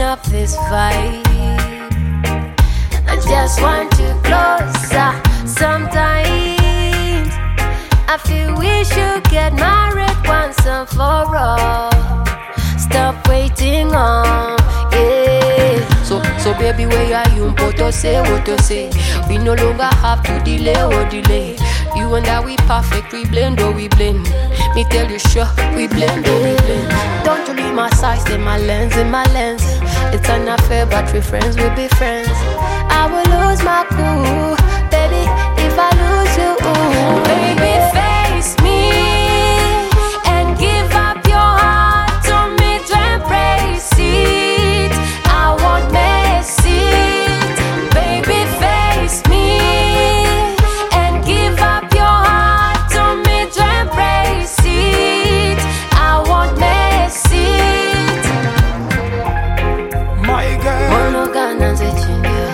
up this fight. I just want you closer. Sometimes I feel we should get married once and for all. Stop waiting on, yeah. So baby, where are you? What to say? We no longer have to delay. You and I, we perfect, we blend, oh we blend. Me tell you sure, we blend, oh we blend. Don't you leave my size, in my lens. It's an affair, but we friends, we be friends. I will lose my cool, baby, if I lose you. Ooh. Baby, face me and give up your heart to me to embrace it. I won't miss it. Baby, face me and give up your heart to me to embrace it. I won't miss it. My girl, Monogana chinga,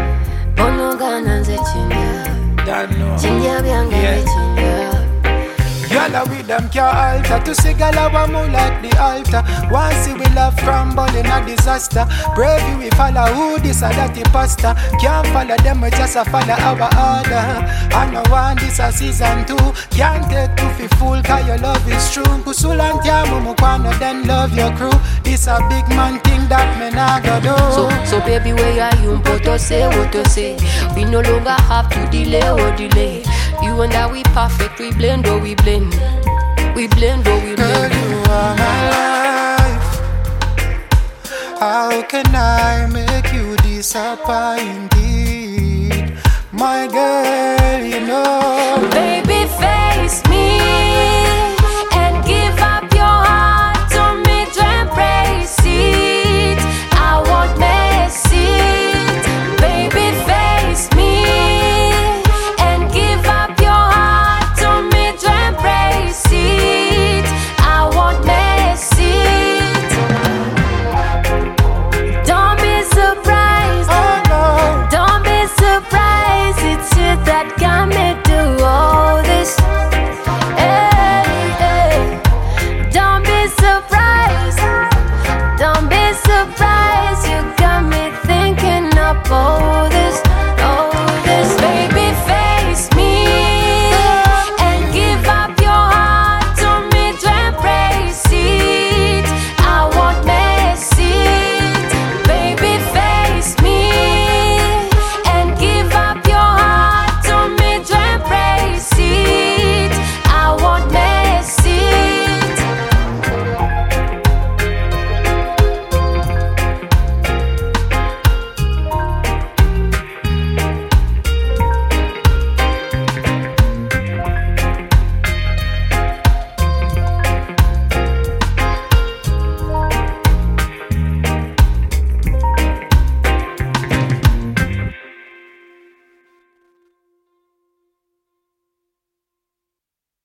chinga bianga chinga. Gala with them can't alter. To see gala one more like the altar. Once see we love crumble in a disaster. Brave we follow who this or that pasta. Can't follow them, we just a follow our order. I know one this a season 2. Can't take to fi fool cause your love is true. Kusulan tiamu mukwano then love your crew. This a big man thing that me nah go do. So baby, where are you? What to say? We no longer have to delay. You and I, we perfect, we blend, oh we blend. We blend, oh we blend. Girl, you are my life. How can I make you disappointed? My girl, you know